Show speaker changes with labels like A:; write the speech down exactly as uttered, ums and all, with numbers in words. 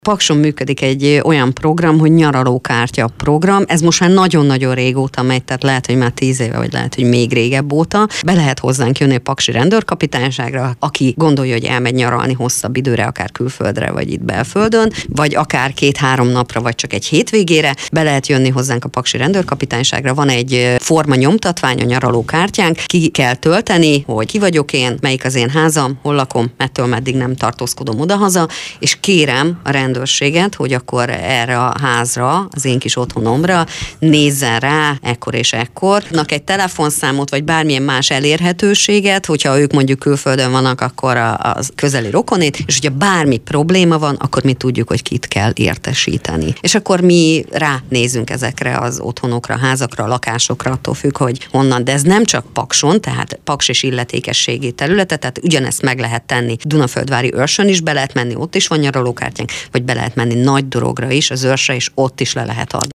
A: Pakson működik egy olyan program, hogy nyaralókártya program. Ez most már nagyon-nagyon régóta megy, tehát lehet, hogy már tíz éve, vagy lehet, hogy még régebb óta. Be lehet hozzánk jönni a paksi rendőrkapitányságra, aki gondolja, hogy elmegy nyaralni hosszabb időre, akár külföldre, vagy itt belföldön, vagy akár két-három napra, vagy csak egy hétvégére. Be lehet jönni hozzánk a paksi rendőrkapitányságra. Van egy forma nyomtatvány, a nyaralókártyánk. Ki kell tölteni, hogy ki vagyok én, melyik az én házam, hol lakom, mettől meddig nem tartózkodom odahaza, és kérem a rendőrséget, hogy akkor erre a házra, az én kis otthonomra nézzen rá ekkor és ekkor. Nak egy telefonszámot, vagy bármilyen más elérhetőséget, hogyha ők mondjuk külföldön vannak, akkor a, a közeli rokonét, és hogyha bármi probléma van, akkor mi tudjuk, hogy kit kell értesíteni. És akkor mi ránézünk ezekre az otthonokra, házakra, lakásokra, attól függ, hogy honnan. De ez nem csak Pakson, tehát Paks és illetékességi területe, tehát ugyanezt meg lehet tenni Dunaföldvári Őrsön is, be lehet menni, ott is van nyaralókártyánk, vagy be lehet menni Nagydorogra is, az Őrsre, és ott is le lehet adni.